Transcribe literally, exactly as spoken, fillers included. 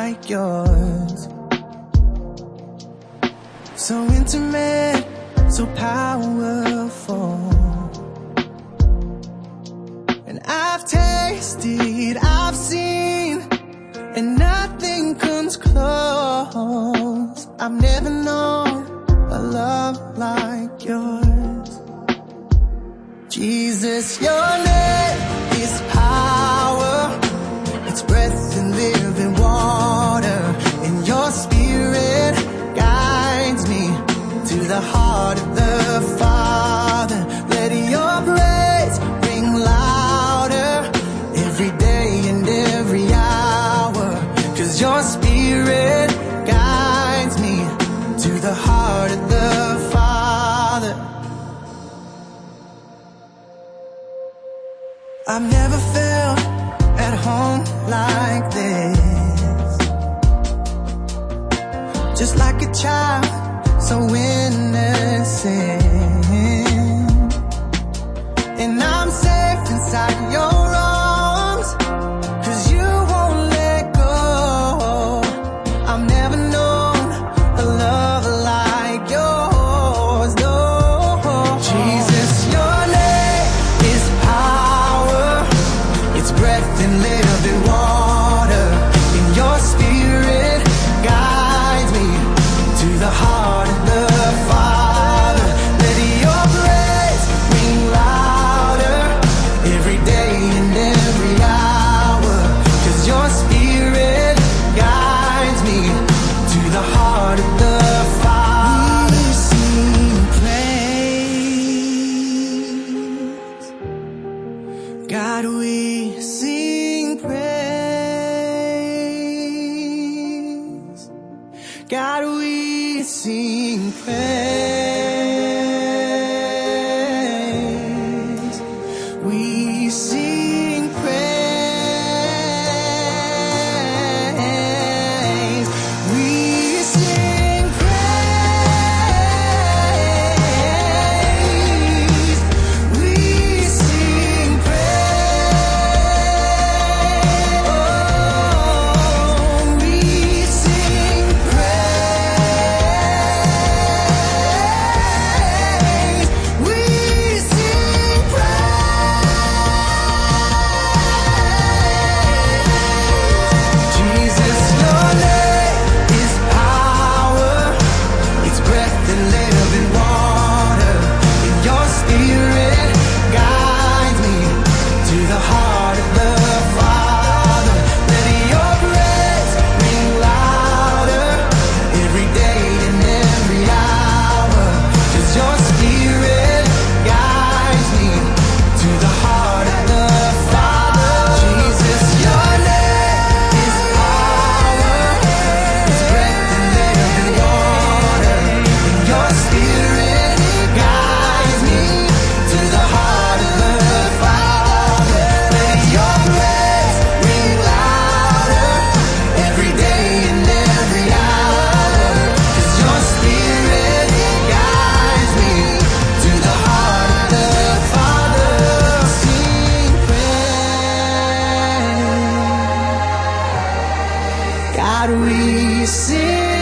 like yours. So intimate, so powerful. And I've tasted, I've seen, and nothing comes close. I've never known a love like yours. Jesus, your name is power. It's breath and living water. And your spirit guides me to the heart of the Father. Let your praise ring louder every day and every hour. 'Cause your spirit guides me to the heart of the Father. I've never felt at home like this. Just like a child, so innocent. And I'm safe inside your arms, 'cause you won't let go. I've never known a love like yours, no. Jesus, your name is power. It's breath and living water. And your spirit guides me to the heart of the Father. Let your praise ring louder every day and every hour. 'Cause your spirit guides me to the heart of the Father. We sing praise, God, we sing praise. God, we sing praise. We sing praise. We sing praise. We sing praise. Oh, we sing praise. We sing praise. Jesus, your name is power. It's breath and living water. And your spirit guides me to the heart of the Father. Let your praise ring louder every day and every hour. 'Cause your spirit guides me to the heart of the Father. Jesus, your name is power. It's breath and living water. And your spirit guides me to the heart of the Father. Let your praise ring louder every day and every hour. 'Cause your spirit guides me to the heart of the Father. Sing praise. God, we sing